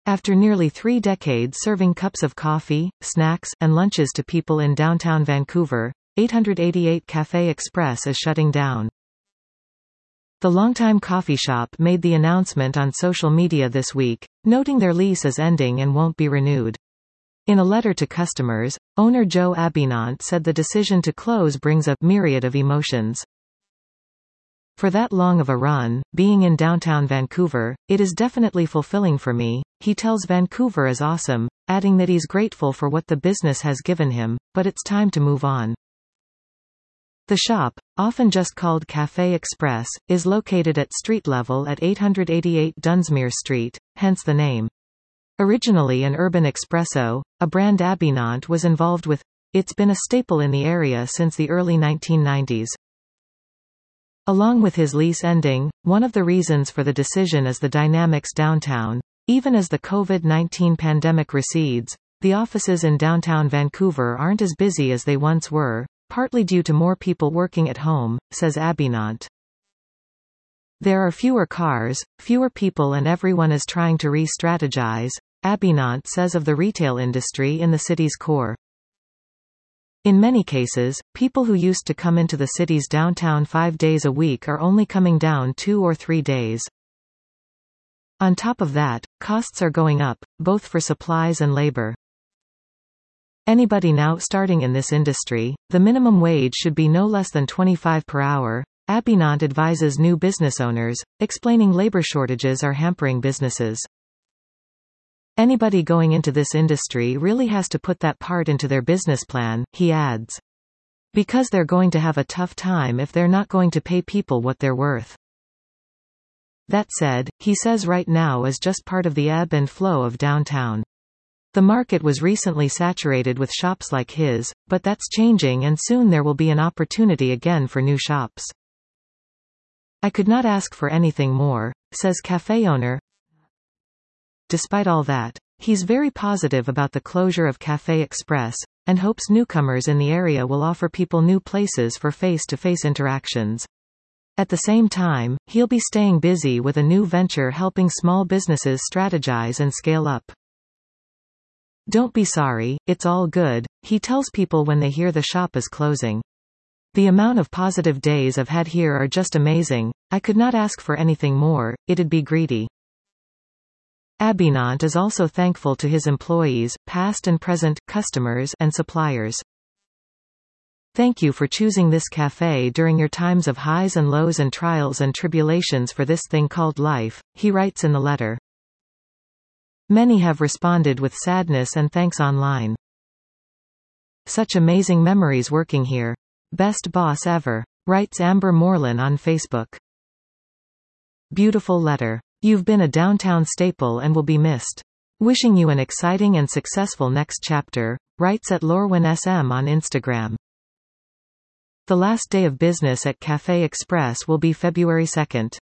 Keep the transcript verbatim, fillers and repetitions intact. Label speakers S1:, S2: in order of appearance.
S1: After nearly three decades serving cups of coffee, snacks, and lunches to people in downtown Vancouver, eight eighty-eight Café Express is shutting down. The longtime coffee shop made the announcement on social media this week, noting their lease is ending and won't be renewed. In a letter to customers, owner Joe Abinant said the decision to close brings a myriad of emotions. For that long of a run, being in downtown Vancouver, it is definitely fulfilling for me. He tells Vancouver is awesome, adding that he's grateful for what the business has given him, but it's time to move on. The shop, often just called Café Express, is located at street level at eight eighty-eight Dunsmuir Street, hence the name. Originally an urban espresso, a brand Abinant was involved with, it's been a staple in the area since the early nineteen nineties. Along with his lease ending, one of the reasons for the decision is the dynamics downtown. Even as the COVID nineteen pandemic recedes, the offices in downtown Vancouver aren't as busy as they once were, partly due to more people working at home, says Abinant. There are fewer cars, fewer people, and everyone is trying to re-strategize, Abinant says of the retail industry in the city's core. In many cases, people who used to come into the city's downtown five days a week are only coming down two or three days. On top of that, costs are going up, both for supplies and labor. Anybody now starting in this industry, the minimum wage should be no less than twenty-five per hour, Abinant advises new business owners, explaining labor shortages are hampering businesses. Anybody going into this industry really has to put that part into their business plan, he adds. Because they're going to have a tough time if they're not going to pay people what they're worth. That said, he says right now is just part of the ebb and flow of downtown. The market was recently saturated with shops like his, but that's changing and soon there will be an opportunity again for new shops. I could not ask for anything more, says cafe owner. Despite all that, he's very positive about the closure of Café Express, and hopes newcomers in the area will offer people new places for face-to-face interactions. At the same time, he'll be staying busy with a new venture helping small businesses strategize and scale up. Don't be sorry, it's all good, he tells people when they hear the shop is closing. The amount of positive days I've had here are just amazing, I could not ask for anything more, it'd be greedy. Abinant is also thankful to his employees, past and present, customers, and suppliers. Thank you for choosing this cafe during your times of highs and lows and trials and tribulations for this thing called life, he writes in the letter. Many have responded with sadness and thanks online. Such amazing memories working here. Best boss ever, writes Amber Moreland on Facebook. Beautiful letter. You've been a downtown staple and will be missed. Wishing you an exciting and successful next chapter, writes at Lorwin S M on Instagram. The last day of business at Café Express will be February second.